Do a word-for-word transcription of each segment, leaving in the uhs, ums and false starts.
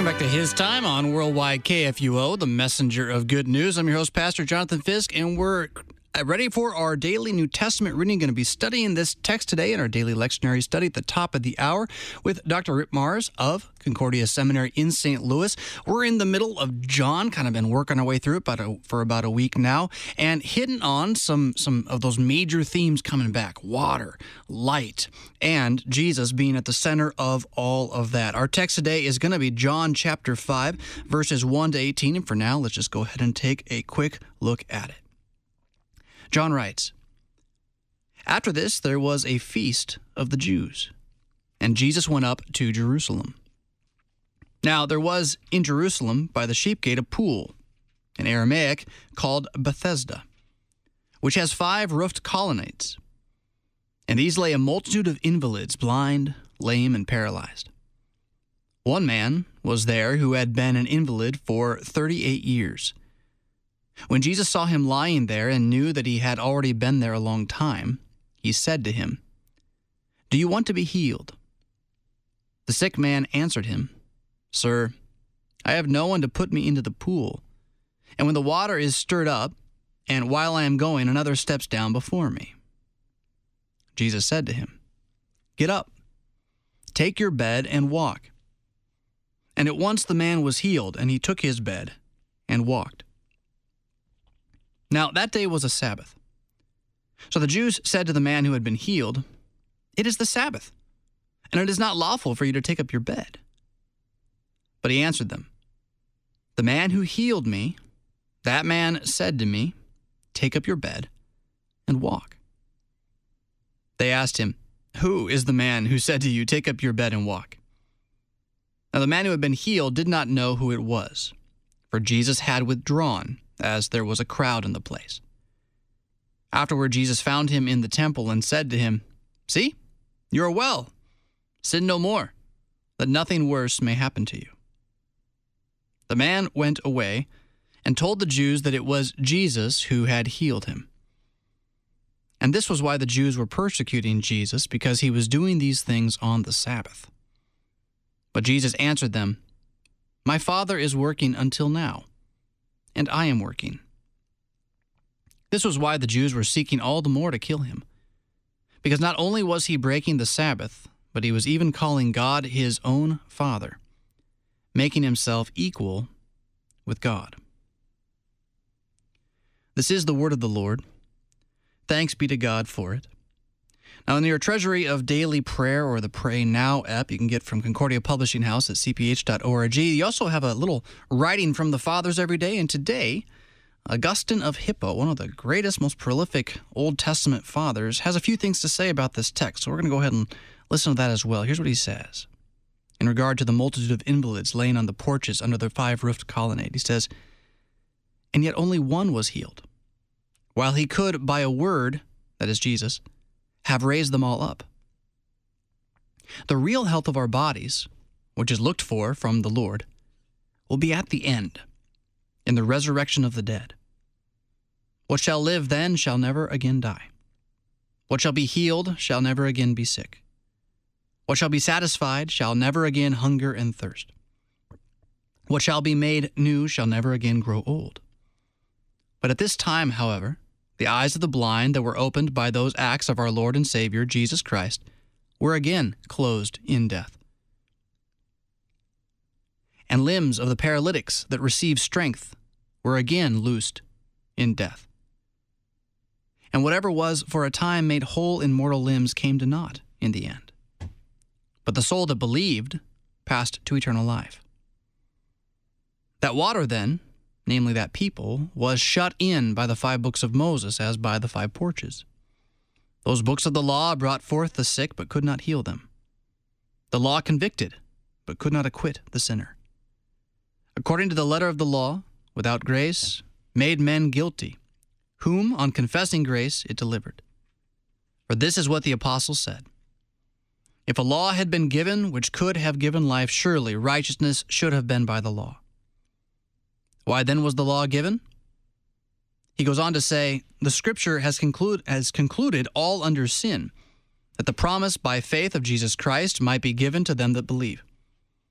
back to His Time on Worldwide K F U O, the messenger of good news. I'm your host, Pastor Jonathan Fisk, and we're ready for our daily New Testament reading. Going to be studying this text today in our daily lectionary study at the top of the hour with Doctor Rick Mars of Concordia Seminary in Saint Louis. We're in the middle of John, kind of been working our way through it about a, for about a week now, and hitting on some, some of those major themes coming back: water, light, and Jesus being at the center of all of that. Our text today is going to be John chapter five, verses one to eighteen, and for now, let's just go ahead and take a quick look at it. John writes, "After this, there was a feast of the Jews, and Jesus went up to Jerusalem. Now there was in Jerusalem by the sheep gate a pool, in Aramaic called Bethesda, which has five roofed colonnades. And these lay a multitude of invalids, blind, lame, and paralyzed. One man was there who had been an invalid for thirty-eight years. When Jesus saw him lying there and knew that he had already been there a long time, he said to him, 'Do you want to be healed?' The sick man answered him, 'Sir, I have no one to put me into the pool, and when the water is stirred up, and while I am going, another steps down before me.' Jesus said to him, 'Get up, take your bed and walk.' And at once the man was healed, and he took his bed and walked. Now that day was a Sabbath. So the Jews said to the man who had been healed, 'It is the Sabbath, and it is not lawful for you to take up your bed.' But he answered them, 'The man who healed me, that man said to me, Take up your bed and walk.' They asked him, 'Who is the man who said to you, Take up your bed and walk?' Now the man who had been healed did not know who it was, for Jesus had withdrawn, as there was a crowd in the place. Afterward, Jesus found him in the temple and said to him, 'See, you are well. Sin no more, that nothing worse may happen to you.' The man went away and told the Jews that it was Jesus who had healed him. And this was why the Jews were persecuting Jesus, because he was doing these things on the Sabbath. But Jesus answered them, 'My Father is working until now, and I am working.' This was why the Jews were seeking all the more to kill him, because not only was he breaking the Sabbath, but he was even calling God his own Father, making himself equal with God." This is the word of the Lord. Thanks be to God for it. Now, in your treasury of daily prayer, or the Pray Now app, you can get from Concordia Publishing House at c p h dot org. You also have a little writing from the fathers every day, and today, Augustine of Hippo, one of the greatest, most prolific Old Testament fathers, has a few things to say about this text, so we're going to go ahead and listen to that as well. Here's what he says in regard to the multitude of invalids laying on the porches under the five-roofed colonnade. He says, "And yet only one was healed, while he could, by a word," that is Jesus, "have raised them all up. The real health of our bodies, which is looked for from the Lord, will be at the end, in the resurrection of the dead. What shall live then shall never again die. What shall be healed shall never again be sick. What shall be satisfied shall never again hunger and thirst. What shall be made new shall never again grow old. But at this time, however, the eyes of the blind that were opened by those acts of our Lord and Savior, Jesus Christ, were again closed in death. And limbs of the paralytics that received strength were again loosed in death. And whatever was for a time made whole in mortal limbs came to naught in the end. But the soul that believed passed to eternal life. That water then, namely that people, was shut in by the five books of Moses as by the five porches. Those books of the law brought forth the sick, but could not heal them. The law convicted, but could not acquit the sinner. According to the letter of the law, without grace, made men guilty, whom, on confessing grace, it delivered. For this is what the apostle said, If a law had been given which could have given life, surely righteousness should have been by the law. Why then was the law given? He goes on to say, the Scripture has, conclude, has concluded all under sin, that the promise by faith of Jesus Christ might be given to them that believe.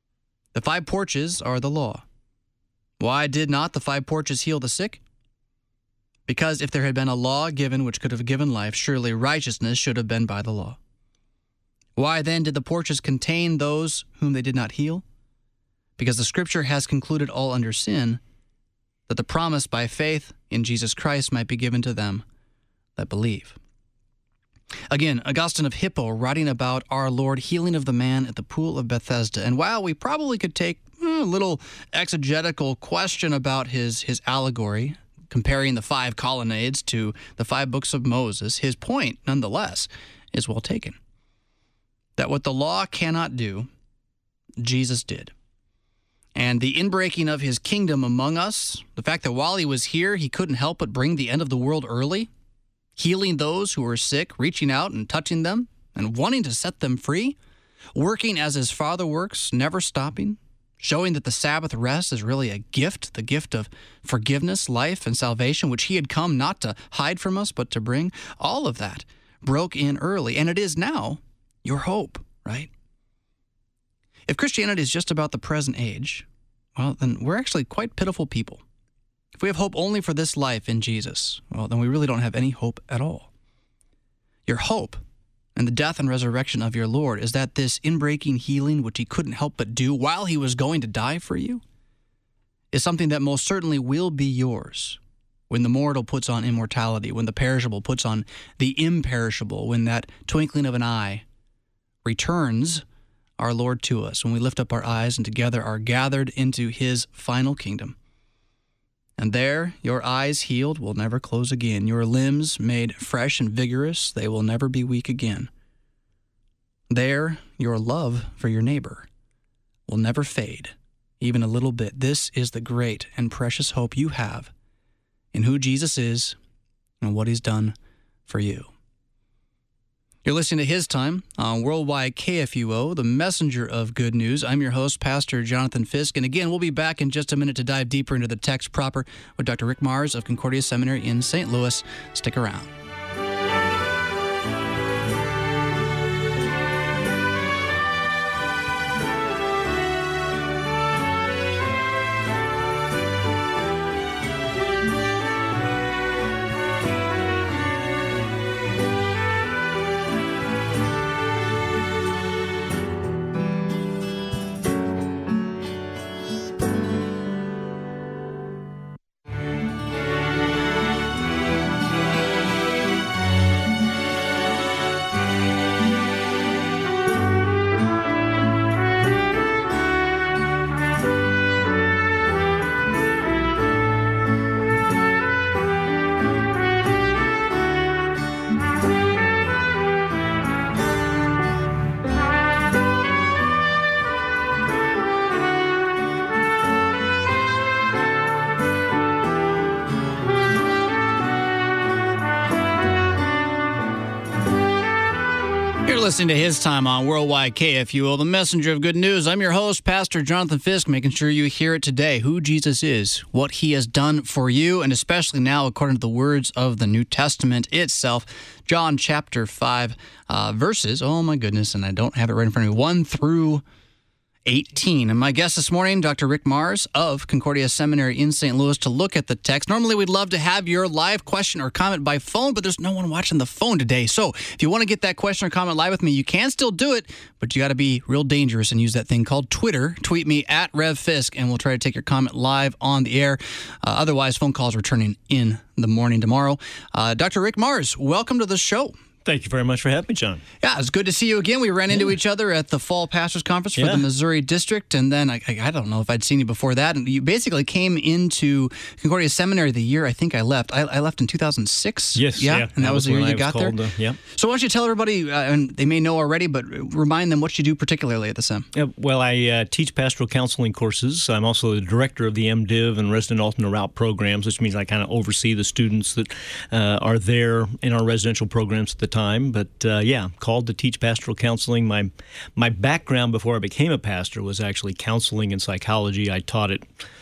The five porches are the law. Why did not the five porches heal the sick? Because if there had been a law given which could have given life, surely righteousness should have been by the law. Why then did the porches contain those whom they did not heal? Because the Scripture has concluded all under sin, that the promise by faith in Jesus Christ might be given to them that believe. Again, Augustine of Hippo writing about our Lord healing of the man at the pool of Bethesda. And while we probably could take a little exegetical question about his, his allegory, comparing the five colonnades to the five books of Moses, his point, nonetheless, is well taken. That what the law cannot do, Jesus did. And the inbreaking of his kingdom among us, the fact that while he was here, he couldn't help but bring the end of the world early, healing those who were sick, reaching out and touching them, and wanting to set them free, working as his Father works, never stopping, showing that the Sabbath rest is really a gift, the gift of forgiveness, life, and salvation, which he had come not to hide from us, but to bring. All of that broke in early, and it is now your hope, right? If Christianity is just about the present age, well, then we're actually quite pitiful people. If we have hope only for this life in Jesus, well, then we really don't have any hope at all. Your hope and the death and resurrection of your Lord is that this inbreaking healing, which he couldn't help but do while he was going to die for you, is something that most certainly will be yours when the mortal puts on immortality, when the perishable puts on the imperishable, when that twinkling of an eye returns our Lord to us, when we lift up our eyes and together are gathered into his final kingdom. And there, your eyes healed will never close again. Your limbs made fresh and vigorous, they will never be weak again. There, your love for your neighbor will never fade, even a little bit. This is the great and precious hope you have in who Jesus is and what he's done for you. You're listening to His Time on Worldwide K F U O, the messenger of good news. I'm your host, Pastor Jonathan Fisk. And again, we'll be back in just a minute to dive deeper into the text proper with Doctor Rick Mars of Concordia Seminary in Saint Louis. Stick around. Listening to His Time on Worldwide K F U O, the messenger of good news. I'm your host, Pastor Jonathan Fisk, making sure you hear it today, who Jesus is, what he has done for you, and especially now, according to the words of the New Testament itself, John chapter five, uh, verses, oh my goodness, and I don't have it right in front of me, one through eighteen. And my guest this morning, Doctor Rick Mars of Concordia Seminary in Saint Louis, to look at the text. Normally, we'd love to have your live question or comment by phone, but there's no one watching the phone today. So if you want to get that question or comment live with me, you can still do it, but you got to be real dangerous and use that thing called Twitter. Tweet me at Rev Fisk, and we'll try to take your comment live on the air. Uh, otherwise, phone calls returning in the morning tomorrow. Uh, Doctor Rick Mars, welcome to the show. Thank you very much for having me, John. Yeah, it's good to see you again. We ran yeah. into each other at the Fall Pastors Conference for yeah. the Missouri District, and then I, I don't know if I'd seen you before that. And you basically came into Concordia Seminary the year I think I left. I, I left in two thousand six. Yes, yeah, yeah. and that, that was the year you got called, there. Uh, yeah. So why don't you tell everybody, uh, and they may know already, but remind them what you do particularly at the Sem. Yeah, well, I uh, teach pastoral counseling courses. I'm also the director of the MDiv and resident alternate route programs, which means I kind of oversee the students that uh, are there in our residential programs at the time. But uh, yeah, called to teach pastoral counseling. My my background before I became a pastor was actually counseling and psychology. I taught it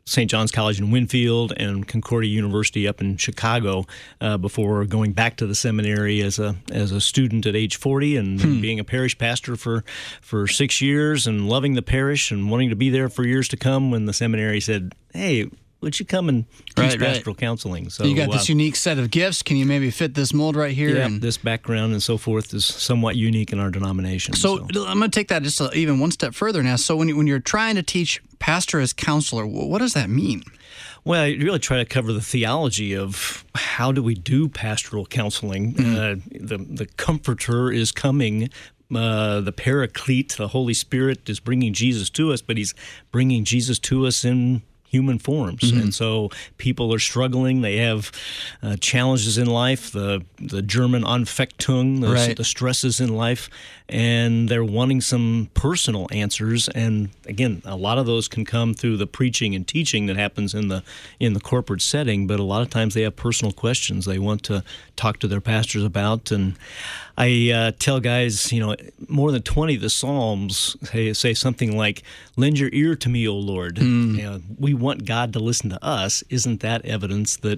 Saint John's College in Winfield and Concordia University up in Chicago uh, before going back to the seminary as a as a student at age forty and hmm. being a parish pastor for, for six years and loving the parish and wanting to be there for years to come when the seminary said, hey, would you come and teach right, pastoral right. counseling? So you got this uh, unique set of gifts. Can you maybe fit this mold right here? Yeah, and this background and so forth is somewhat unique in our denomination. So, so. I'm going to take that just even one step further now. So when, you, when you're trying to teach pastor as counselor, what does that mean? Well, I really try to cover the theology of how do we do pastoral counseling. Mm-hmm. Uh, the, the Comforter is coming. Uh, the Paraclete, the Holy Spirit, is bringing Jesus to us, but he's bringing Jesus to us in human forms. Mm-hmm. And so people are struggling. They have uh, challenges in life, the the German Anfechtung, the, right. the stresses in life, and they're wanting some personal answers. And again, a lot of those can come through the preaching and teaching that happens in the in the corporate setting, but a lot of times they have personal questions they want to talk to their pastors about. And I uh, tell guys, you know, more than twenty of the Psalms say, say something like, lend your ear to me, O Lord. Mm. You know, we want God to listen to us. Isn't that evidence that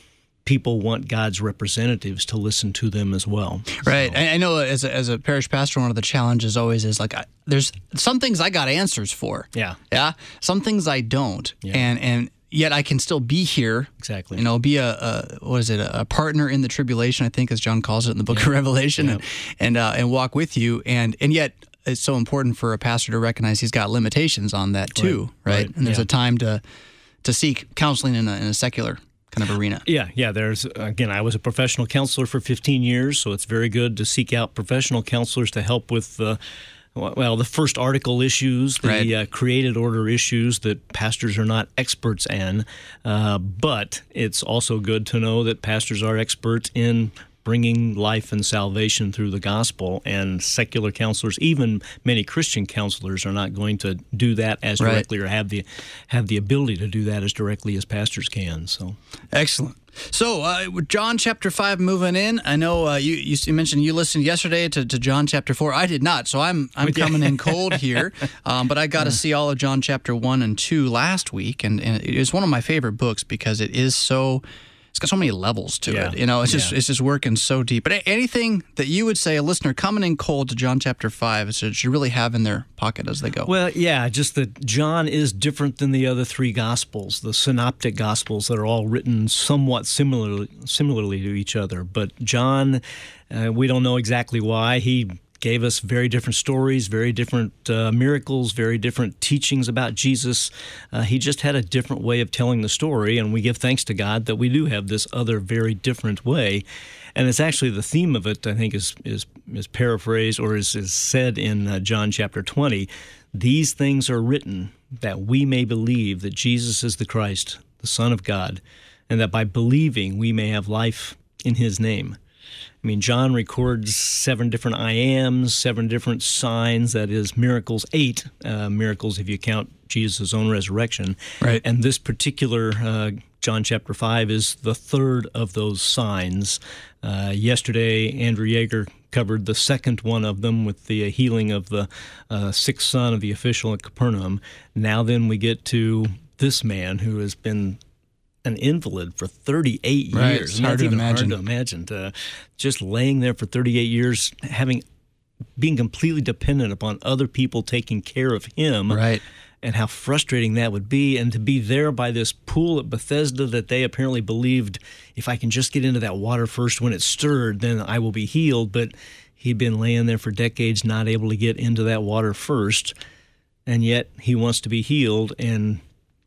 people want God's representatives to listen to them as well? Right. So. I know as a, as a parish pastor, one of the challenges always is like, I, there's some things I got answers for. Yeah. Yeah. Some things I don't. Yeah. And, and, Yet I can still be here. Exactly. You know, be a, a what is it? A partner in the tribulation, I think, as John calls it in the Book yeah. of Revelation, yeah. and and, uh, and walk with you. And and yet it's so important for a pastor to recognize he's got limitations on that too, right? right? right. And there's yeah. a time to to seek counseling in a, in a secular kind of arena. Yeah, yeah. There's again, I was a professional counselor for fifteen years, so it's very good to seek out professional counselors to help with the. Uh, Well, the first article issues, the right. uh, created order issues that pastors are not experts in, uh, but it's also good to know that pastors are experts in bringing life and salvation through the gospel, and secular counselors, even many Christian counselors, are not going to do that as directly right. or have the have the ability to do that as directly as pastors can. So, excellent. So, uh, with John chapter five moving in, I know uh, you, you mentioned you listened yesterday to, to John chapter four. I did not, so I'm I'm coming in cold here. Um, but I got to see all of John chapter one and two last week, and, and it is one of my favorite books because it is so. It's got so many levels to yeah. it. You know, it's just yeah. it's just working so deep. But anything that you would say a listener coming in cold to John chapter five should really have in their pocket as they go? Well, yeah, just that John is different than the other three Gospels, the synoptic Gospels that are all written somewhat similarly, similarly to each other. But John, uh, we don't know exactly why. He gave us very different stories, very different uh, miracles, very different teachings about Jesus. Uh, he just had a different way of telling the story, and we give thanks to God that we do have this other very different way. And it's actually the theme of it, I think, is is, is paraphrased or is, is said in uh, John chapter twenty. These things are written that we may believe that Jesus is the Christ, the Son of God, and that by believing we may have life in his name. I mean, John records seven different I ams, seven different signs, that is miracles, eight uh, miracles if you count Jesus' own resurrection. Right. And this particular uh, John chapter five is the third of those signs. Uh, yesterday, Andrew Yeager covered the second one of them with the healing of the uh, sick son of the official at Capernaum. Now then we get to this man who has been an invalid for thirty-eight right. years. It's and hard that's to even imagine. hard to imagine. To just laying there for thirty-eight years, having being completely dependent upon other people taking care of him, right. and how frustrating that would be. And to be there by this pool at Bethesda that they apparently believed, if I can just get into that water first when it's stirred, then I will be healed. But he'd been laying there for decades, not able to get into that water first, and yet he wants to be healed, and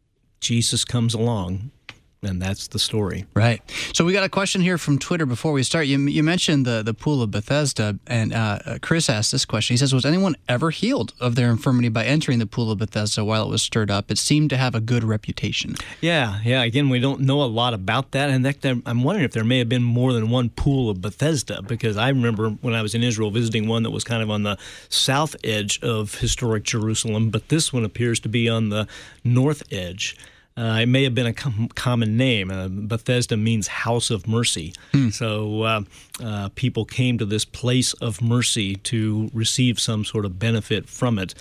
Jesus comes along. And that's the story. Right. So we got a question here from Twitter before we start. You you mentioned the, the pool of Bethesda, and uh, Chris asked this question. He says, was anyone ever healed of their infirmity by entering the pool of Bethesda while it was stirred up? It seemed to have a good reputation. Yeah, yeah. Again, we don't know a lot about that. And that, I'm wondering if there may have been more than one pool of Bethesda, because I remember when I was in Israel visiting one that was kind of on the south edge of historic Jerusalem, but this one appears to be on the north edge. Uh, it may have been a com- common name. Uh, Bethesda means house of mercy. Hmm. So uh, uh, people came to this place of mercy to receive some sort of benefit from it.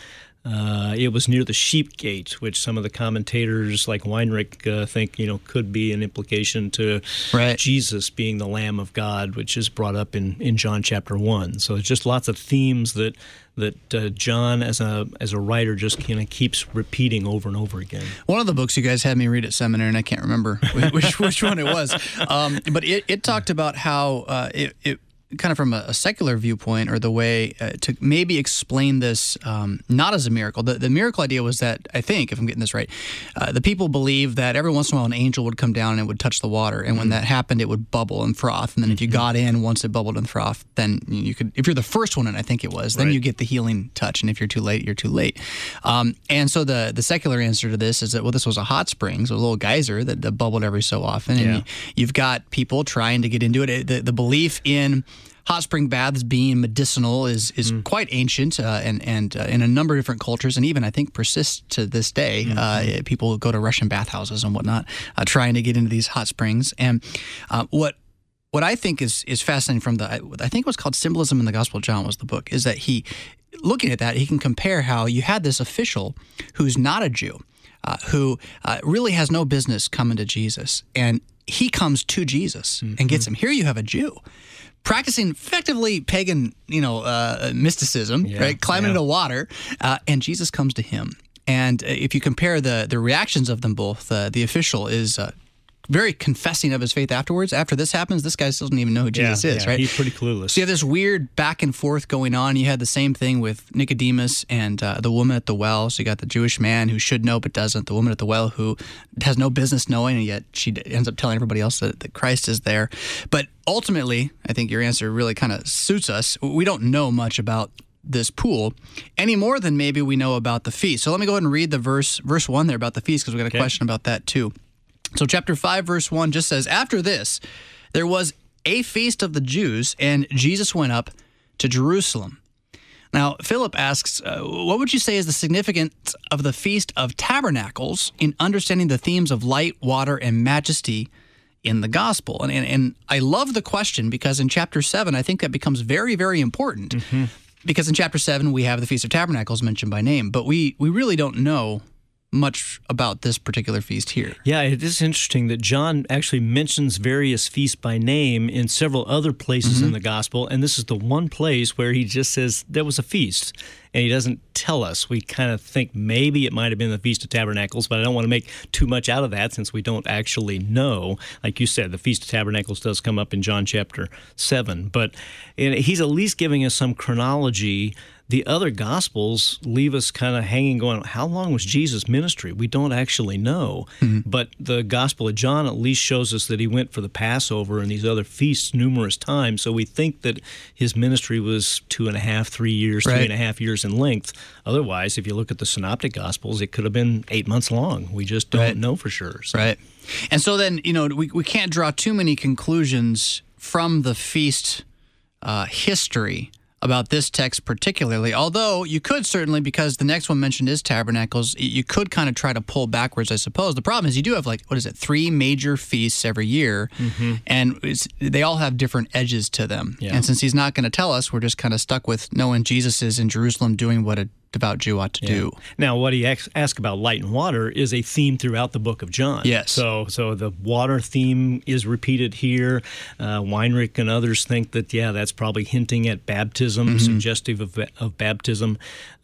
Uh, it was near the sheep gate, which some of the commentators like Weinrich uh, think, you know, could be an implication to right. Jesus being the Lamb of God, which is brought up in, in John chapter one. So it's just lots of themes that that uh, John, as a as a writer, just kind of keeps repeating over and over again. One of the books you guys had me read at seminary, and I can't remember which which one it was, um, but it, it talked about how uh, it, it kind of from a, a secular viewpoint, or the way uh, to maybe explain this um, not as a miracle. The, the miracle idea was that, I think, if I'm getting this right, uh, the people believed that every once in a while an angel would come down and it would touch the water, and mm-hmm. when that happened, it would bubble and froth. And then mm-hmm. if you got in once it bubbled and frothed, then you could, if you're the first one in, I think it was, then right. you get the healing touch. And if you're too late, you're too late. Um, and so the the secular answer to this is that, well, this was a hot spring, so a little geyser that, that bubbled every so often. And yeah. you, you've got people trying to get into it. The, the belief in hot spring baths being medicinal is is mm. quite ancient, uh, and and uh, in a number of different cultures, and even I think persists to this day. Mm-hmm. Uh, people go to Russian bathhouses and whatnot, uh, trying to get into these hot springs. And uh, what what I think is is fascinating from the I think it was called Symbolism in the Gospel of John was the book, is that he, looking at that, he can compare how you had this official who's not a Jew, uh, who uh, really has no business coming to Jesus, and he comes to Jesus mm-hmm. and gets him. Here you have a Jew practicing effectively pagan, you know, uh, mysticism, yeah, right? Climbing yeah. into water, uh, and Jesus comes to him. And if you compare the the reactions of them both, uh, the official is uh, very confessing of his faith afterwards. After this happens, this guy still doesn't even know who Jesus yeah, is, yeah, right? He's pretty clueless. So you have this weird back and forth going on. You had the same thing with Nicodemus and uh, the woman at the well. So you got the Jewish man who should know but doesn't, the woman at the well who has no business knowing, and yet she ends up telling everybody else that, that Christ is there. But ultimately, I think your answer really kind of suits us. We don't know much about this pool any more than maybe we know about the feast. So let me go ahead and read the verse, verse one there about the feast, because we got a okay. question about that too. So chapter five, verse one just says, "After this, there was a feast of the Jews, and Jesus went up to Jerusalem." Now, Philip asks, uh, what would you say is the significance of the Feast of Tabernacles in understanding the themes of light, water, and majesty in the gospel? And, and, and I love the question, because in chapter seven, I think that becomes very, very important. Mm-hmm. Because in chapter seven, we have the Feast of Tabernacles mentioned by name, but we, we really don't know much about this particular feast here. Yeah, it is interesting that John actually mentions various feasts by name in several other places mm-hmm. in the gospel, and this is the one place where he just says there was a feast, and he doesn't tell us. We kind of think maybe it might have been the Feast of Tabernacles, but I don't want to make too much out of that since we don't actually know. Like you said, the Feast of Tabernacles does come up in John chapter seven, but he's at least giving us some chronology. The other Gospels leave us kind of hanging, going, how long was Jesus' ministry? We don't actually know. Mm-hmm. But the Gospel of John at least shows us that he went for the Passover and these other feasts numerous times. So we think that his ministry was two and a half, three years, right. three and a half years in length. Otherwise, if you look at the Synoptic Gospels, it could have been eight months long. We just don't right. know for sure. So. Right. And so then, you know, we, we can't draw too many conclusions from the feast uh, history about this text particularly, although you could certainly, because the next one mentioned is Tabernacles, you could kind of try to pull backwards, I suppose. The problem is you do have, like, what is it, three major feasts every year, mm-hmm. and it's, they all have different edges to them. Yeah. And since he's not going to tell us, we're just kind of stuck with knowing Jesus is in Jerusalem doing what a devout Jew ought to yeah. do. Now, what he asks about light and water is a theme throughout the book of John. Yes. So so the water theme is repeated here. Uh, Weinrich and others think that, yeah, that's probably hinting at baptism, mm-hmm. suggestive of, of baptism.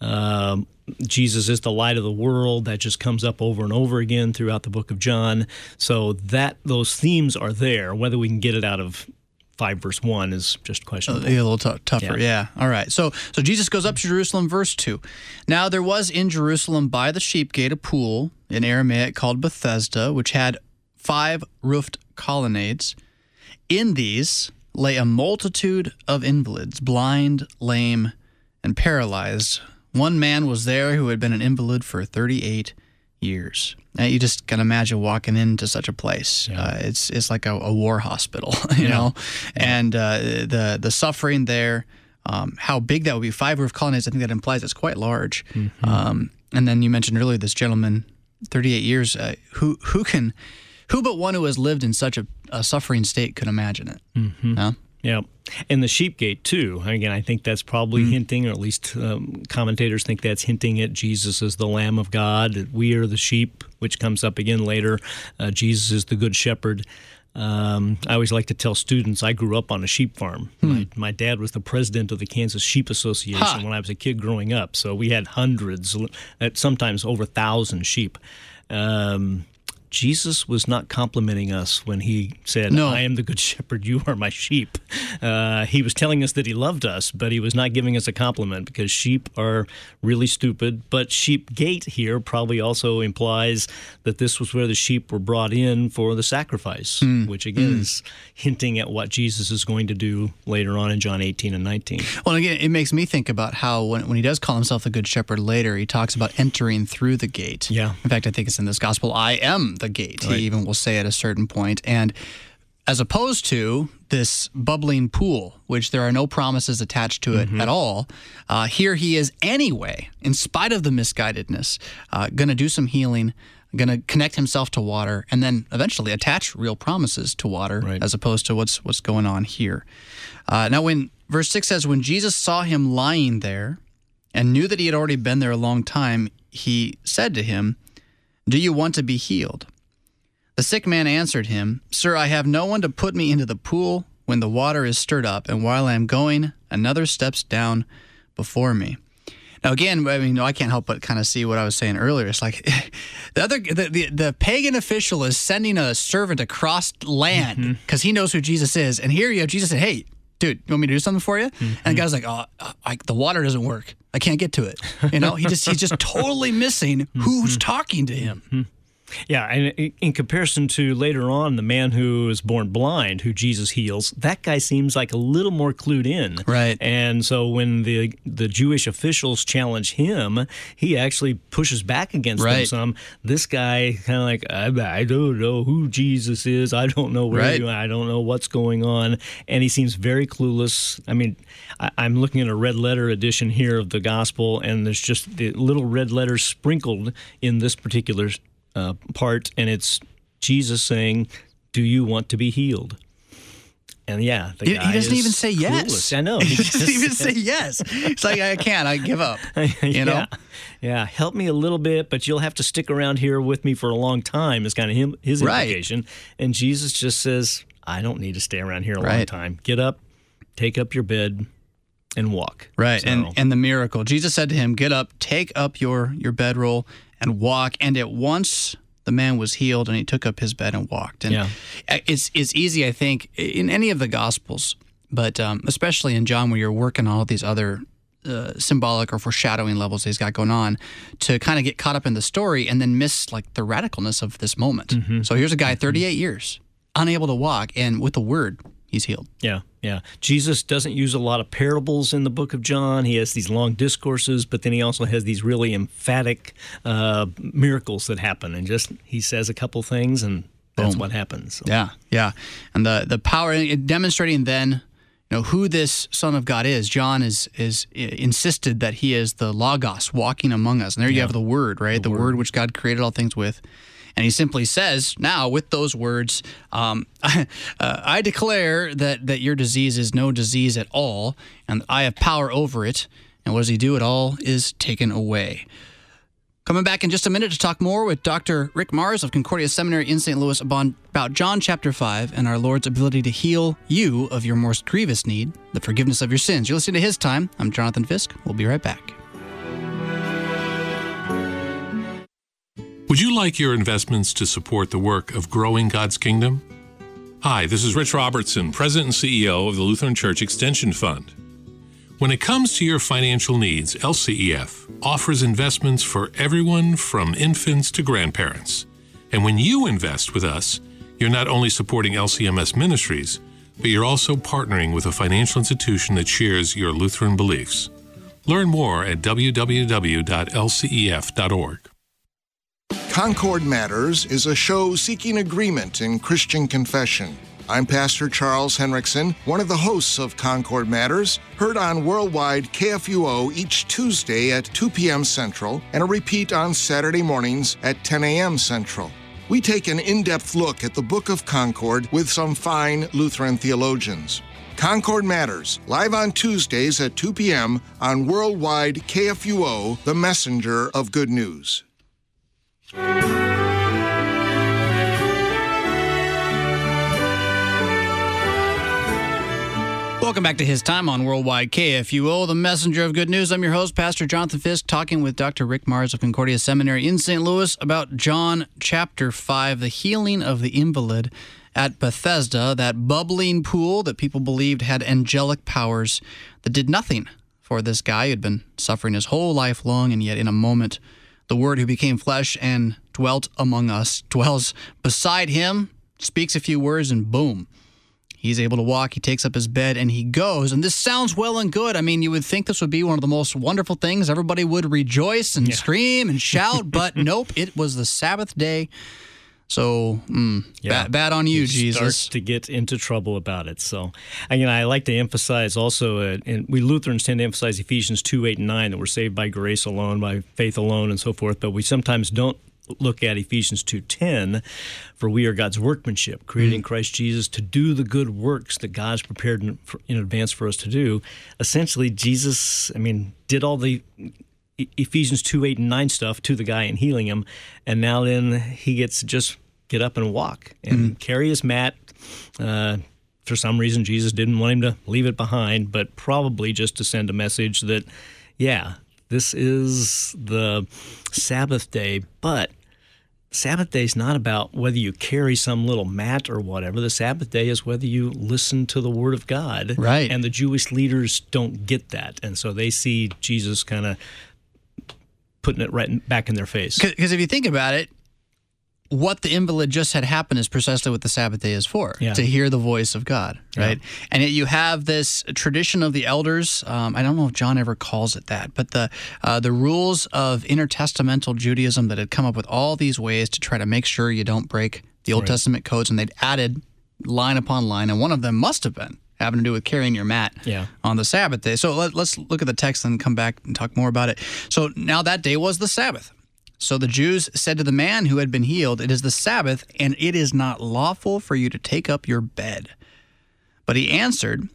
Um, Jesus is the light of the world. That just comes up over and over again throughout the book of John. So that those themes are there. Whether we can get it out of five verse one is just questionable. A little t- tougher, yeah. yeah. All right. So so Jesus goes up to Jerusalem, verse two. "Now there was in Jerusalem by the sheep gate a pool, in Aramaic called Bethesda, which had five roofed colonnades. In these lay a multitude of invalids, blind, lame, and paralyzed. One man was there who had been an invalid for thirty-eight years." Now, you just can imagine walking into such a place. Yeah. Uh, it's it's like a, a war hospital, you yeah. know, yeah. and uh, the the suffering there. Um, how big that would be? Five roof colonnades. I think that implies it's quite large. Mm-hmm. Um, and then you mentioned earlier this gentleman, thirty-eight years. Uh, who who can, who but one who has lived in such a, a suffering state could imagine it? Mm-hmm. No? Yeah. And the sheep gate, too. Again, I think that's probably mm. hinting, or at least um, commentators think that's hinting at Jesus as the Lamb of God. That we are the sheep, which comes up again later. Uh, Jesus is the Good Shepherd. Um, I always like to tell students I grew up on a sheep farm. Hmm. My, my dad was the president of the Kansas Sheep Association huh. when I was a kid growing up. So we had hundreds, sometimes over a thousand sheep. Um, Jesus was not complimenting us when he said, no. I am the good shepherd, you are my sheep. Uh, he was telling us that he loved us, but he was not giving us a compliment because sheep are really stupid. But sheep gate here probably also implies that this was where the sheep were brought in for the sacrifice, mm. which again mm. is hinting at what Jesus is going to do later on in John eighteen and nineteen. Well, again, it makes me think about how when, when he does call himself the good shepherd later, he talks about entering through the gate. Yeah. In fact, I think it's in this gospel, I am the gate. Right. He even will say at a certain point. And as opposed to this bubbling pool, which there are no promises attached to it mm-hmm. at all, uh, here he is anyway, in spite of the misguidedness, uh, going to do some healing, going to connect himself to water, and then eventually attach real promises to water, right. as opposed to what's what's going on here. Uh, now, when verse six says, when Jesus saw him lying there and knew that he had already been there a long time, he said to him, do you want to be healed? The sick man answered him, Sir, I have no one to put me into the pool when the water is stirred up, and while I am going, another steps down before me. Now, again, I mean, no, I can't help but kind of see what I was saying earlier. It's like the other, the, the, the pagan official is sending a servant across land because mm-hmm. he knows who Jesus is. And here you have Jesus say, hey, dude, you want me to do something for you? Mm-hmm. And the guy's like, oh, I, the water doesn't work. I can't get to it. You know, he just he's just totally missing who's mm-hmm. talking to him. Mm-hmm. Yeah, and in comparison to later on, the man who is born blind, who Jesus heals, that guy seems like a little more clued in. Right. And so when the the Jewish officials challenge him, he actually pushes back against right. them some. This guy kind of like, I, I don't know who Jesus is. I don't know where right. you are. I don't know what's going on. And he seems very clueless. I mean, I, I'm looking at a red letter edition here of the gospel, and there's just the little red letters sprinkled in this particular Uh, part, and it's Jesus saying, do you want to be healed? And yeah, the he, guy he doesn't is even say clueless. yes. I know. He, he doesn't even say yes. It's like, I can't, I give up. You yeah. know? Yeah, help me a little bit, but you'll have to stick around here with me for a long time is kind of him, his implication. Right. And Jesus just says, I don't need to stay around here a right. long time. Get up, take up your bed, and walk. Right, so. and and the miracle. Jesus said to him, get up, take up your, your bedroll, and walk. And at once the man was healed, and he took up his bed and walked. And yeah. it's it's easy, I think, in any of the Gospels, but um, especially in John, where you're working on all these other uh, symbolic or foreshadowing levels he's got going on, to kind of get caught up in the story and then miss like the radicalness of this moment. Mm-hmm. So here's a guy, thirty-eight mm-hmm. years, unable to walk, and with the word, he's healed. Yeah, yeah. Jesus doesn't use a lot of parables in the book of John. He has these long discourses, but then he also has these really emphatic uh, miracles that happen. And just he says a couple things, and that's Boom. What happens. So. Yeah, yeah. And the the power, demonstrating then, you know, who this Son of God is. John is is insisted that he is the Logos walking among us. And there you yeah. have the Word, right? The, the word. word which God created all things with. And he simply says, now, with those words, um, I, uh, I declare that, that your disease is no disease at all, and I have power over it. And what does he do? It all is taken away. Coming back in just a minute to talk more with Doctor Rick Mars of Concordia Seminary in Saint Louis about John chapter five and our Lord's ability to heal you of your most grievous need, the forgiveness of your sins. You're listening to His Time. I'm Jonathan Fisk. We'll be right back. Would you like your investments to support the work of growing God's kingdom? Hi, this is Rich Robertson, President and C E O of the Lutheran Church Extension Fund. When it comes to your financial needs, L C E F offers investments for everyone from infants to grandparents. And when you invest with us, you're not only supporting L C M S ministries, but you're also partnering with a financial institution that shares your Lutheran beliefs. Learn more at w w w dot l c e f dot org. Concord Matters is a show seeking agreement in Christian confession. I'm Pastor Charles Henriksen, one of the hosts of Concord Matters, heard on worldwide K F U O each Tuesday at two p.m. Central and a repeat on Saturday mornings at ten a.m. Central. We take an in-depth look at the Book of Concord with some fine Lutheran theologians. Concord Matters, live on Tuesdays at two p.m. on Worldwide K F U O, the messenger of good news. Welcome back to His Time on Worldwide K F U O, the messenger of good news. I'm your host, Pastor Jonathan Fisk, talking with Doctor Rick Mars of Concordia Seminary in Saint Louis about John chapter five, the healing of the invalid at Bethesda, that bubbling pool that people believed had angelic powers that did nothing for this guy who had been suffering his whole life long, and yet in a moment, the Word who became flesh and dwelt among us, dwells beside him, speaks a few words, and boom, he's able to walk. He takes up his bed and he goes. And this sounds well and good. I mean, you would think this would be one of the most wonderful things. Everybody would rejoice and yeah. scream and shout, but nope, it was the Sabbath day. So, mm, yeah. bad, bad on you, you Jesus. Start to get into trouble about it. So, again, I like to emphasize also, uh, and we Lutherans tend to emphasize Ephesians two, eight, and nine, that we're saved by grace alone, by faith alone, and so forth. But we sometimes don't look at Ephesians two ten, for we are God's workmanship, created in Christ Jesus to do the good works that God's prepared in, in advance for us to do. Essentially, Jesus, I mean, did all the Ephesians two, eight, and nine stuff to the guy and healing him, and now then he gets to just get up and walk and mm-hmm. carry his mat. Uh, for some reason, Jesus didn't want him to leave it behind, but probably just to send a message that, yeah, this is the Sabbath day, but Sabbath day is not about whether you carry some little mat or whatever. The Sabbath day is whether you listen to the Word of God. Right. And the Jewish leaders don't get that, and so they see Jesus kind of putting it right in, back in their face. Because if you think about it, what the invalid just had happened is precisely what the Sabbath day is for, yeah. to hear the voice of God, right? Yeah. And yet you have this tradition of the elders. Um, I don't know if John ever calls it that, but the uh, the rules of intertestamental Judaism that had come up with all these ways to try to make sure you don't break the Old right. Testament codes, and they'd added line upon line, and one of them must have been having to do with carrying your mat yeah. on the Sabbath day. So let, let's look at the text and come back and talk more about it. So now that day was the Sabbath. So the Jews said to the man who had been healed, "It is the Sabbath, and it is not lawful for you to take up your bed." But he answered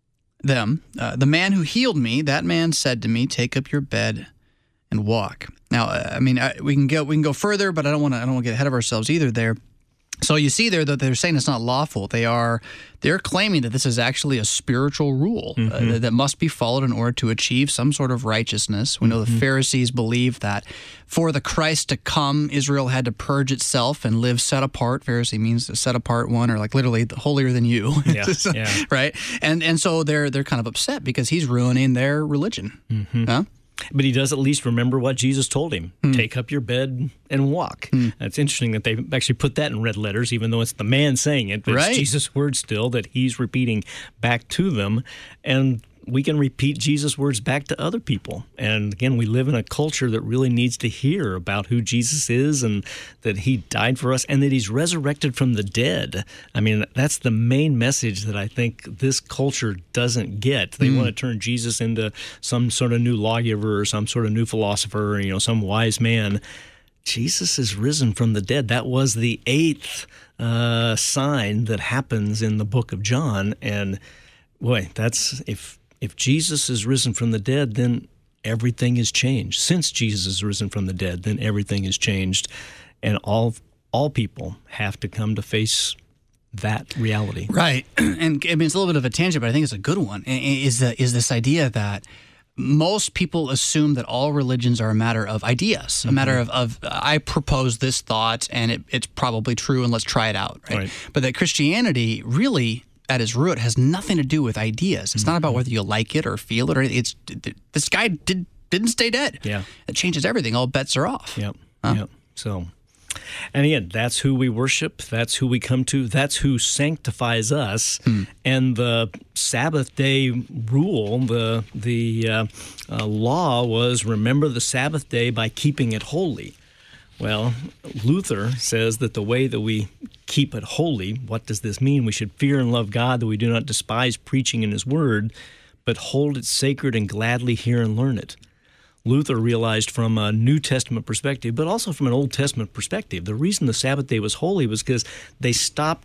them, uh, "The man who healed me, that man said to me, 'Take up your bed and walk.'" Now, uh, I mean, I, we can go we can go further, but I don't want to I don't want to get ahead of ourselves either there. So you see there that they're saying it's not lawful. They are they're claiming that this is actually a spiritual rule mm-hmm. uh, that must be followed in order to achieve some sort of righteousness. We know mm-hmm. the Pharisees believed that for the Christ to come, Israel had to purge itself and live set apart. Pharisee means to set apart one, or like literally holier than you, yeah, so, yeah. right? And and so they're they're kind of upset because he's ruining their religion. Mm-hmm. Huh? But he does at least remember what Jesus told him. Hmm. Take up your bed and walk. Hmm. It's interesting that they actually put that in red letters, even though it's the man saying it. But right. it's Jesus' words still that he's repeating back to them. And we can repeat Jesus' words back to other people. And again, we live in a culture that really needs to hear about who Jesus is and that he died for us and that he's resurrected from the dead. I mean, that's the main message that I think this culture doesn't get. They mm. want to turn Jesus into some sort of new lawgiver or some sort of new philosopher, or, you know, some wise man. Jesus is risen from the dead. That was the eighth uh, sign that happens in the book of John. And boy, that's if If Jesus is risen from the dead, then everything is changed. Since Jesus is risen from the dead, then everything is changed. And all all people have to come to face that reality. Right. And I mean, it's a little bit of a tangent, but I think it's a good one, is, the, is this idea that most people assume that all religions are a matter of ideas, mm-hmm. a matter of, of I propose this thought, and it, it's probably true, and let's try it out. Right? Right. But that Christianity really, at its root, has nothing to do with ideas. It's mm-hmm. not about whether you like it or feel it or anything. It's this guy did didn't stay dead. Yeah, it changes everything. All bets are off. Yep. Huh? Yep. So, and again, that's who we worship. That's who we come to. That's who sanctifies us. Hmm. And the Sabbath day rule, the the uh, uh, law was remember the Sabbath day by keeping it holy. Well, Luther says that the way that we keep it holy, what does this mean? We should fear and love God, that we do not despise preaching in his word, but hold it sacred and gladly hear and learn it. Luther realized from a New Testament perspective, but also from an Old Testament perspective, the reason the Sabbath day was holy was because they stopped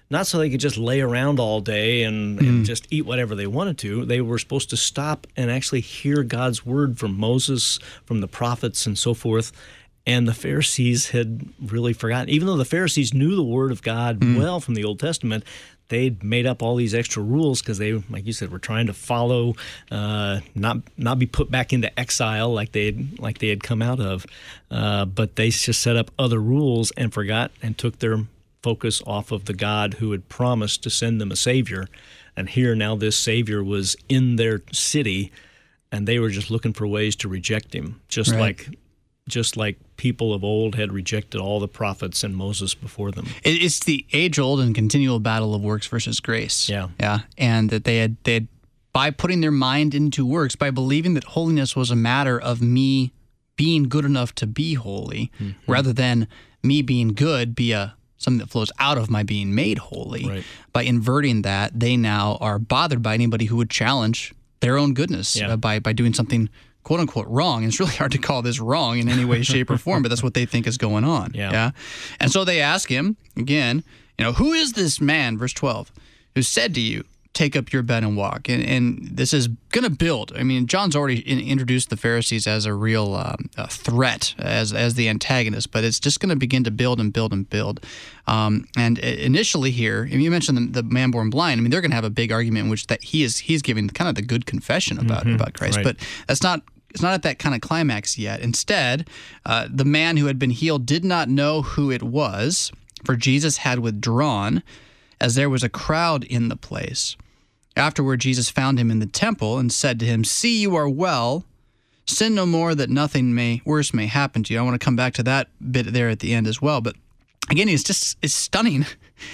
not so they could just lay around all day and, mm. and just eat whatever they wanted to. They were supposed to stop and actually hear God's word from Moses, from the prophets, and so forth. And the Pharisees had really forgotten. Even though the Pharisees knew the word of God mm. well from the Old Testament, they'd made up all these extra rules because they, like you said, were trying to follow, uh, not not be put back into exile like they had, like they had come out of. Uh, but they just set up other rules and forgot and took their focus off of the God who had promised to send them a Savior. And here now this Savior was in their city, and they were just looking for ways to reject him, just right. like just like people of old had rejected all the prophets and Moses before them. It's the age-old and continual battle of works versus grace. Yeah. Yeah, and that they had, they had, by putting their mind into works, by believing that holiness was a matter of me being good enough to be holy, mm-hmm. rather than me being good be a something that flows out of my being made holy. Right. By inverting that, they now are bothered by anybody who would challenge their own goodness yeah. uh, by by doing something quote unquote wrong. And it's really hard to call this wrong in any way, shape, or form, but that's what they think is going on. Yeah. yeah. And so they ask him again, you know, who is this man, verse twelve, who said to you, take up your bed and walk? And, and this is going to build. I mean, John's already in, introduced the Pharisees as a real um, a threat, as as the antagonist, but it's just going to begin to build and build and build. Um, and initially here, and you mentioned the, the man born blind. I mean, they're going to have a big argument in which that he is he's giving kind of the good confession about mm-hmm. about Christ, right. but that's not. It's not at that kind of climax yet. Instead, uh, the man who had been healed did not know who it was, for Jesus had withdrawn, as there was a crowd in the place. Afterward, Jesus found him in the temple and said to him, "See, you are well. Sin no more, that nothing may worse may happen to you." I want to come back to that bit there at the end as well. But again, it's just it's stunning.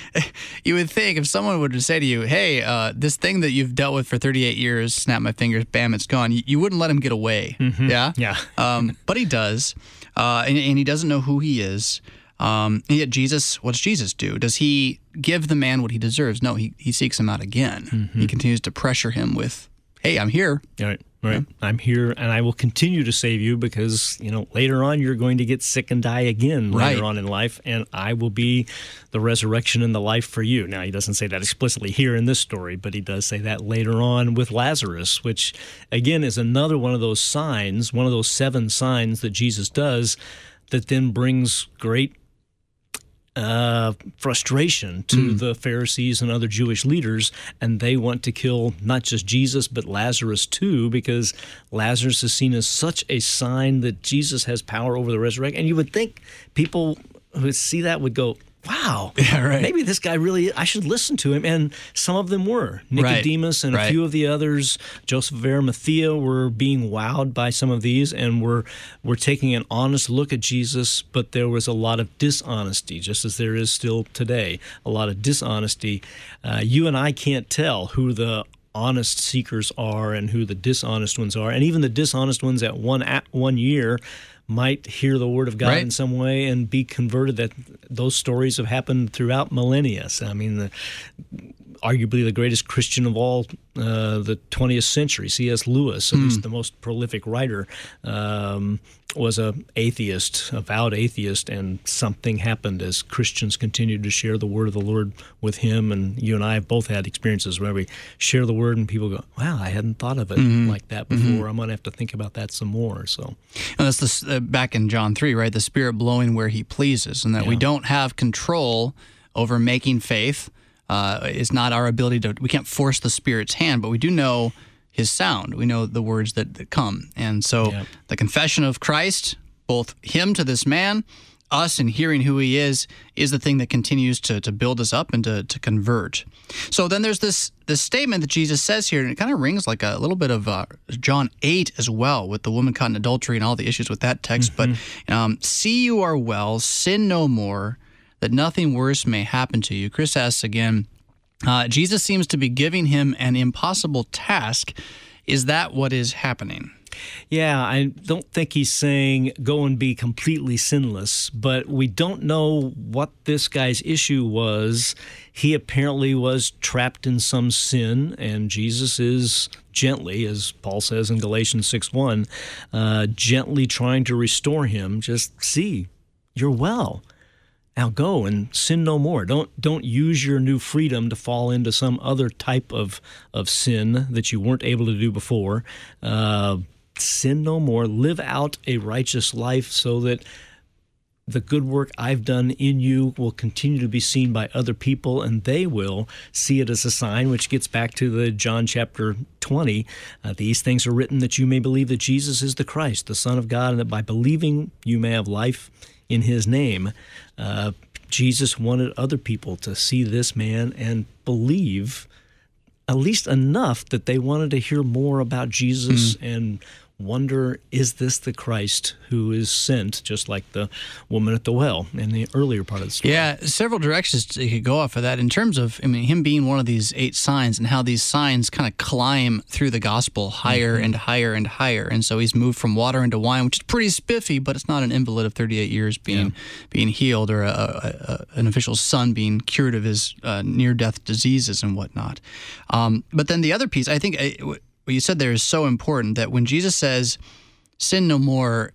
You would think if someone would say to you, "Hey, uh, this thing that you've dealt with for thirty-eight years, snap my fingers, bam, it's gone," you, you wouldn't let him get away. Mm-hmm. Yeah? Yeah. um, but he does, uh, and, and he doesn't know who he is. Um, and yet Jesus, what does Jesus do? Does he give the man what he deserves? No, he, he seeks him out again. Mm-hmm. He continues to pressure him with, "Hey, I'm here." Right, right. Yeah. I'm here, and I will continue to save you because, you know, later on you're going to get sick and die again right. later on in life, and I will be the resurrection and the life for you. Now, he doesn't say that explicitly here in this story, but he does say that later on with Lazarus, which, again, is another one of those signs, one of those seven signs that Jesus does that then brings great Uh, frustration to mm. the Pharisees and other Jewish leaders, and they want to kill not just Jesus but Lazarus too, because Lazarus is seen as such a sign that Jesus has power over the resurrection. And you would think people who would see that would go, "Wow, yeah, right. maybe this guy really, I should listen to him." And some of them were. Nicodemus right. and right. a few of the others, Joseph of Arimathea, were being wowed by some of these and were, were taking an honest look at Jesus, but there was a lot of dishonesty, just as there is still today, a lot of dishonesty. Uh, you and I can't tell who the honest seekers are and who the dishonest ones are, and even the dishonest ones at one at one year might hear the word of God right. in some way and be converted. That those stories have happened throughout millennia. So, I mean, the, arguably the greatest Christian of all uh, the twentieth century, C S Lewis, at mm. least the most prolific writer, um, was a atheist, avowed atheist, and something happened as Christians continued to share the word of the Lord with him. And you and I have both had experiences where we share the word and people go, "Wow, I hadn't thought of it mm-hmm. like that before. Mm-hmm. I'm going to have to think about that some more." So, and that's the, uh, back in John three, right? The Spirit blowing where He pleases, and that yeah. we don't have control over making faith. Uh, is not our ability to, we can't force the Spirit's hand, but we do know His sound. We know the words that, that come. And so yep. the confession of Christ, both Him to this man, us in hearing who He is, is the thing that continues to, to build us up and to, to convert. So then there's this this statement that Jesus says here, and it kind of rings like a little bit of uh, John eight as well, with the woman caught in adultery and all the issues with that text. Mm-hmm. But um, "See, you are well, sin no more, that nothing worse may happen to you." Chris asks again, uh, Jesus seems to be giving him an impossible task. Is that what is happening? Yeah, I don't think he's saying go and be completely sinless, but we don't know what this guy's issue was. He apparently was trapped in some sin, and Jesus is gently, as Paul says in Galatians six one, uh, gently trying to restore him. Just see, you're well. Now go and sin no more. Don't don't use your new freedom to fall into some other type of of sin that you weren't able to do before. Uh, sin no more. Live out a righteous life so that the good work I've done in you will continue to be seen by other people, and they will see it as a sign, which gets back to the John chapter twenty. Uh, These things are written that you may believe that Jesus is the Christ, the Son of God, and that by believing you may have life in his name. Uh, Jesus wanted other people to see this man and believe at least enough that they wanted to hear more about Jesus mm. and wonder, is this the Christ who is sent, just like the woman at the well in the earlier part of the story? Yeah, several directions you could go off of that in terms of, I mean, him being one of these eight signs and how these signs kind of climb through the gospel higher mm-hmm. and higher and higher. And so he's moved from water into wine, which is pretty spiffy, but it's not an invalid of thirty-eight years being yeah. being healed, or a, a, a, an official son being cured of his uh, near-death diseases and whatnot. Um, but then the other piece, I think, I, what you said there is so important, that when Jesus says, sin no more,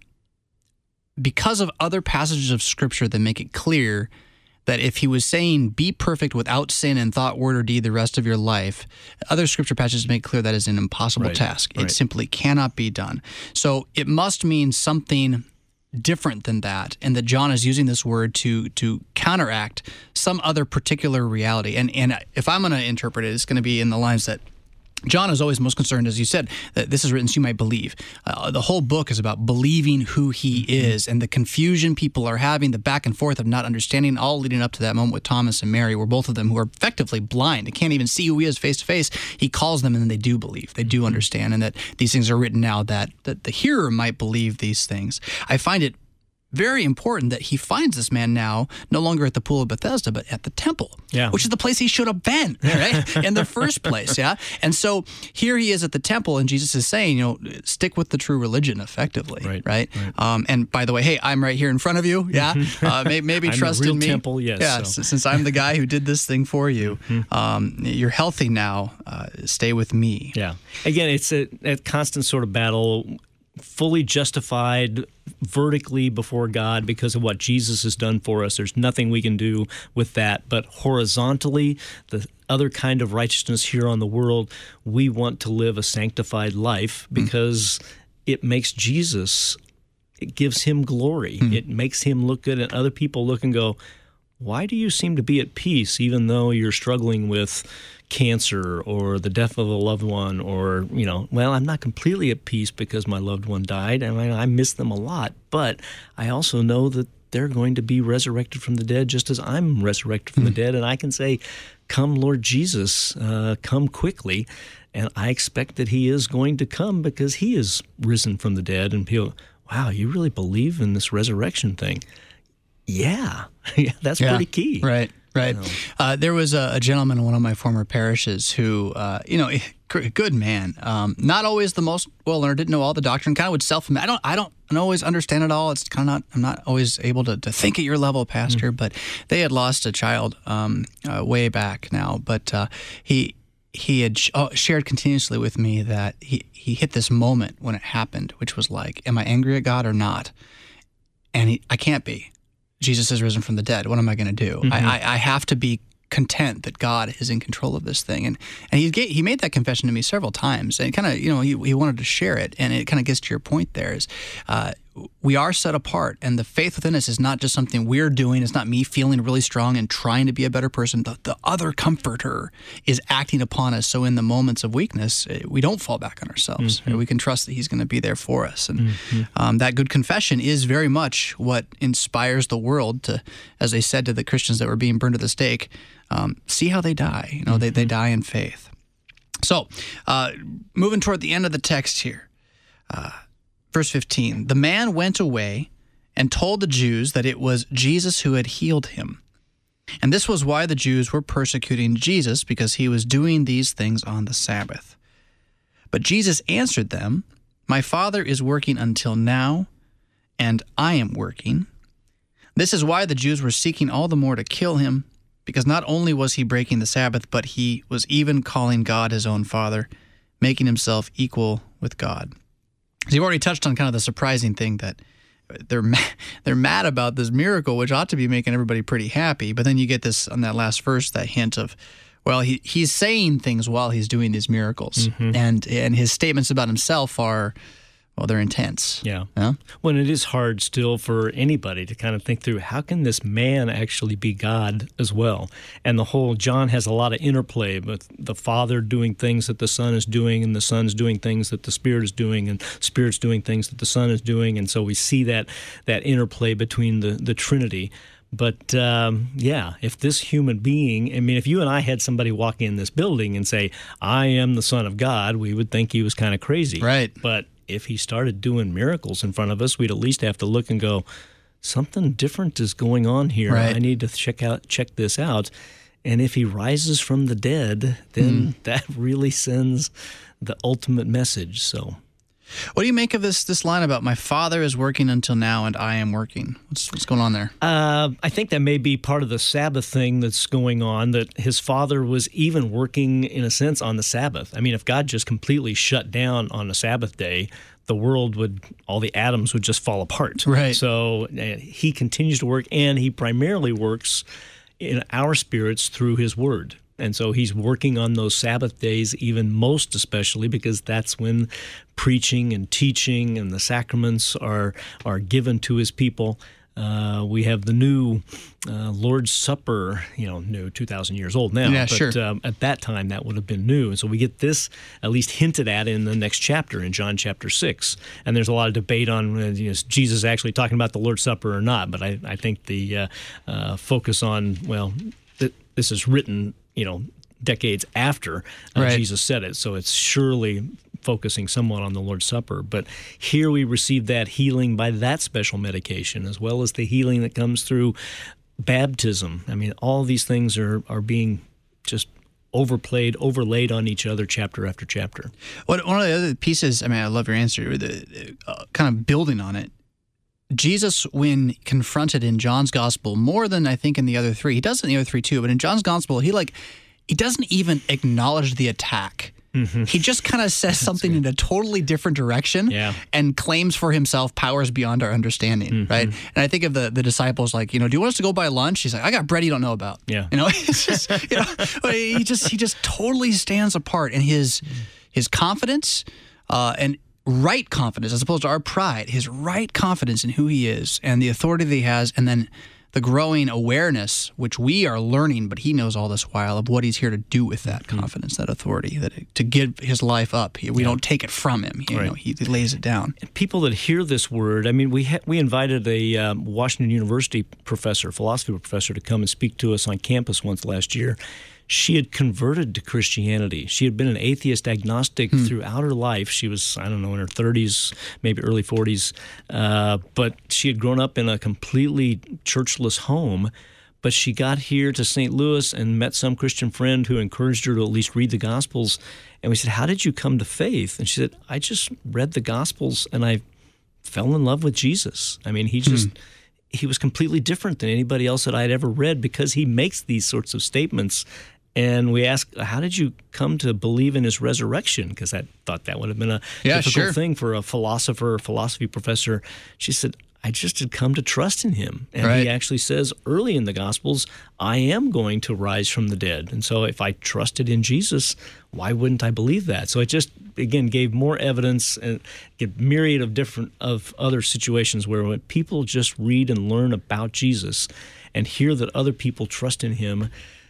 because of other passages of Scripture that make it clear that if he was saying, be perfect without sin in thought, word, or deed the rest of your life, other Scripture passages make clear that is an impossible right. task. It right. simply cannot be done. So it must mean something different than that, and that John is using this word to to counteract some other particular reality. And, and if I'm going to interpret it, it's going to be in the lines that John is always most concerned, as you said, that this is written so you might believe. Uh, the whole book is about believing who he is, and the confusion people are having, the back and forth of not understanding, all leading up to that moment with Thomas and Mary, where both of them, who are effectively blind, they can't even see who he is face to face, he calls them and then they do believe, they do understand, and that these things are written now that, that the hearer might believe these things. I find it very important that he finds this man now no longer at the pool of Bethesda, but at the temple, yeah. which is the place he should have been, right, in the first place, yeah? And so here he is at the temple, and Jesus is saying, you know, stick with the true religion, effectively, right? right? right. Um, and by the way, hey, I'm right here in front of you, yeah? Uh, maybe maybe trust in me. Temple, yes. Yeah, so. Since I'm the guy who did this thing for you, mm-hmm. um, you're healthy now. Uh, stay with me. Yeah. Again, it's a, a constant sort of battle, fully justified vertically before God because of what Jesus has done for us. There's nothing we can do with that. But horizontally, the other kind of righteousness here on the world, we want to live a sanctified life because mm. it makes Jesus, it gives him glory. Mm. It makes him look good, and other people look and go, why do you seem to be at peace even though you're struggling with cancer or the death of a loved one, or, you know, well, I'm not completely at peace because my loved one died, and I, I miss them a lot, but I also know that they're going to be resurrected from the dead just as I'm resurrected from mm. the dead, and I can say, come, Lord Jesus, uh, come quickly, and I expect that he is going to come because he is risen from the dead, and people, wow, you really believe in this resurrection thing? Yeah, that's yeah, pretty key. Right, right. You know. uh, there was a, a gentleman in one of my former parishes who, uh, you know, good man, um, not always the most well learned, didn't know all the doctrine, kind of would self. I don't, I don't always understand it all. It's kind of not, I'm not always able to, to think at your level, Pastor. Mm-hmm. But they had lost a child um, uh, way back now. But uh, he he had sh- oh, shared continuously with me that he he hit this moment when it happened, which was like, am I angry at God or not? And he, I can't be. Jesus is risen from the dead. What am I going to do? Mm-hmm. I, I, I have to be content that God is in control of this thing. And and he he made that confession to me several times. And kind of, you know, he, he wanted to share it. And it kind of gets to your point there is uh, we are set apart. And the faith within us is not just something we're doing. It's not me feeling really strong and trying to be a better person. The, the other comforter is acting upon us. So in the moments of weakness, we don't fall back on ourselves. Mm-hmm. We can trust that he's going to be there for us. And mm-hmm. um, that good confession is very much what inspires the world to, as they said to the Christians that were being burned at the stake, um, see how they die. You know, mm-hmm. they, they die in faith. So uh, moving toward the end of the text here, uh, verse fifteen, the man went away and told the Jews that it was Jesus who had healed him. And this was why the Jews were persecuting Jesus, because he was doing these things on the Sabbath. But Jesus answered them, my Father is working until now, and I am working. This is why the Jews were seeking all the more to kill him, because not only was he breaking the Sabbath, but he was even calling God his own Father, making himself equal with God. So you've already touched on kind of the surprising thing that they're ma- they're mad about this miracle, which ought to be making everybody pretty happy. But then you get this on that last verse, that hint of, well, he he's saying things while he's doing these miracles, mm-hmm. and and his statements about himself are, well, they're intense. Yeah. yeah. Well, it is hard still for anybody to kind of think through, how can this man actually be God as well? And the whole, John has a lot of interplay with the Father doing things that the Son is doing, and the Son's doing things that the Spirit is doing, and Spirit's doing things that the Son is doing. And so we see that that interplay between the, the Trinity. But, um, yeah, if this human being, I mean, if you and I had somebody walk in this building and say, I am the Son of God, we would think he was kind of crazy. Right. But if he started doing miracles in front of us, we'd at least have to look and go, something different is going on here. Right. I need to check out, check this out. And if he rises from the dead, then mm. that really sends the ultimate message. So, what do you make of this this line about my Father is working until now and I am working? What's what's going on there? Uh, I think that may be part of the Sabbath thing that's going on, that his Father was even working, in a sense, on the Sabbath. I mean, if God just completely shut down on the Sabbath day, the world would, all the atoms would just fall apart. Right. So uh, he continues to work, and he primarily works in our spirits through his word. And so he's working on those Sabbath days, even most especially, because that's when preaching and teaching and the sacraments are are given to his people. Uh, we have the new uh, Lord's Supper, you know, new, two thousand years old now. Yeah, but sure. um, at that time, that would have been new. And so we get this at least hinted at in the next chapter, in John chapter six. And there's a lot of debate on, uh, you know, is Jesus actually talking about the Lord's Supper or not. But I, I think the uh, uh, focus on, well, th- this is written, you know, decades after uh, right. Jesus said it. So it's surely focusing somewhat on the Lord's Supper. But here we receive that healing by that special medication, as well as the healing that comes through baptism. I mean, all these things are, are being just overplayed, overlaid on each other chapter after chapter. What, one of the other pieces, I mean, I love your answer, the, uh, kind of building on it, Jesus, when confronted in John's Gospel, more than I think in the other three, he does in the other three too, but in John's Gospel, he like, he doesn't even acknowledge the attack. Mm-hmm. He just kind of says something in a totally different direction yeah. and claims for himself powers beyond our understanding, mm-hmm. right? And I think of the, the disciples like, you know, do you want us to go buy lunch? He's like, I got bread you don't know about. Yeah. You know, it's just, you know, he just he just totally stands apart, and his his confidence uh, and right confidence, as opposed to our pride, his right confidence in who he is and the authority that he has, and then the growing awareness, which we are learning, but he knows all this while, of what he's here to do with that confidence, that authority, that it, to give his life up. We yeah. don't take it from him. You right. know, he lays it down. And people that hear this word, I mean, we ha- we invited a um, Washington University professor, philosophy professor, to come and speak to us on campus once last year. She had converted to Christianity. She had been an atheist agnostic hmm. throughout her life. She was, I don't know, in her thirties, maybe early forties. Uh, but she had grown up in a completely churchless home. But she got here to Saint Louis and met some Christian friend who encouraged her to at least read the Gospels. And we said, how did you come to faith? And she said, I just read the Gospels and I fell in love with Jesus. I mean, he just... Hmm. He was completely different than anybody else that I'd ever read, because he makes these sorts of statements. And we asked, how did you come to believe in his resurrection? Because I thought that would have been a yeah, difficult sure. thing for a philosopher, philosophy professor. She said, I just had come to trust in him. And right. he actually says early in the Gospels, I am going to rise from the dead. And so if I trusted in Jesus, why wouldn't I believe that? So it just, again, gave more evidence and a myriad of different of other situations where when people just read and learn about Jesus and hear that other people trust in him,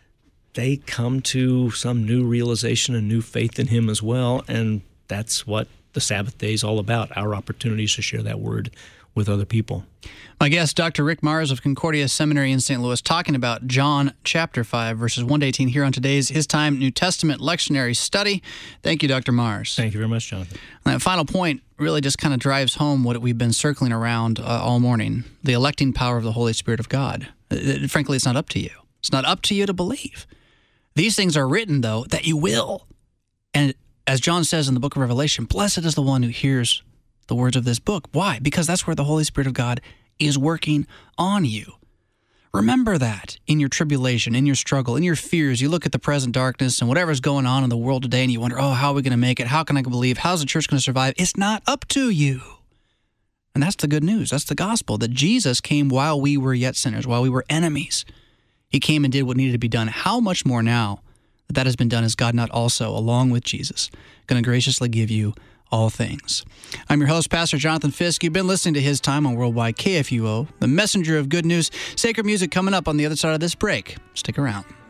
they come to some new realization and new faith in him as well. And that's what the Sabbath day is all about, our opportunities to share that word with other people. My guest, Doctor Rick Mars of Concordia Seminary in Saint Louis, talking about John chapter five, verses one to eighteen here on today's His Time New Testament lectionary study. Thank you, Doctor Mars. Thank you very much, Jonathan. And that final point really just kind of drives home what we've been circling around uh, all morning, the electing power of the Holy Spirit of God. It, frankly, it's not up to you. It's not up to you to believe. These things are written, though, that you will. And as John says in the book of Revelation, blessed is the one who hears the words of this book. Why? Because that's where the Holy Spirit of God is working on you. Remember that in your tribulation, in your struggle, in your fears. You look at the present darkness and whatever's going on in the world today, and you wonder, oh, how are we going to make it? How can I believe? How's the church going to survive? It's not up to you. And that's the good news. That's the gospel, that Jesus came while we were yet sinners, while we were enemies. He came and did what needed to be done. How much more now that that has been done is God not also, along with Jesus, going to graciously give you all things? I'm your host, Pastor Jonathan Fisk. You've been listening to His Time on Worldwide K F U O, the messenger of good news. Sacred music coming up on the other side of this break. Stick around.